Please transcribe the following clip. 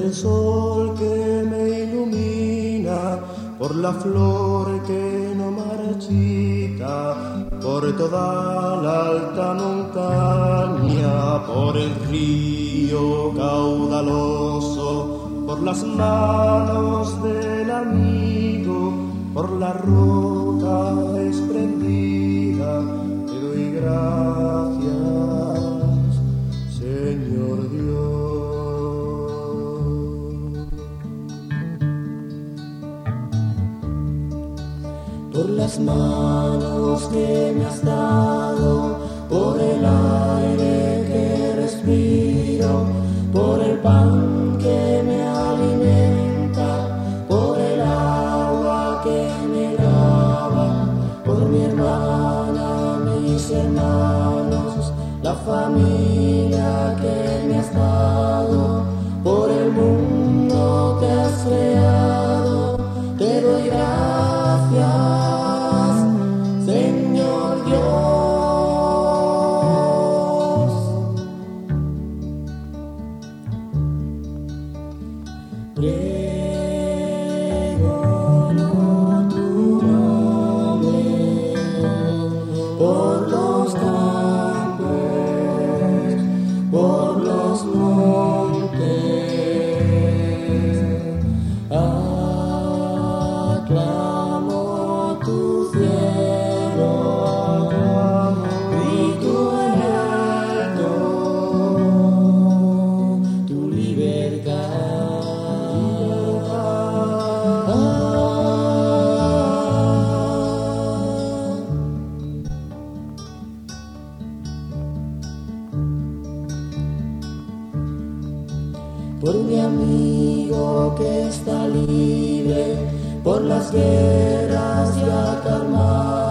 el sol que me ilumina, por la flor que no marchita, por toda la alta montaña, por el río caudaloso, por las manos del amigo, por la roca desprendida, te doy gracias, Señor Dios. Por las manos que me has dado, por el aire que respiro, por el pan que me alimenta, por el agua que me lava, por mi hermana, mis hermanos, la familia que me has dado, por el mundo que has creado, te doy gracias. Pregono tu nombre por los campos, por los montes, aclamo tu cielo, grito en alto tu libertad. Por mi amigo que está libre, por las guerras ya calmadas.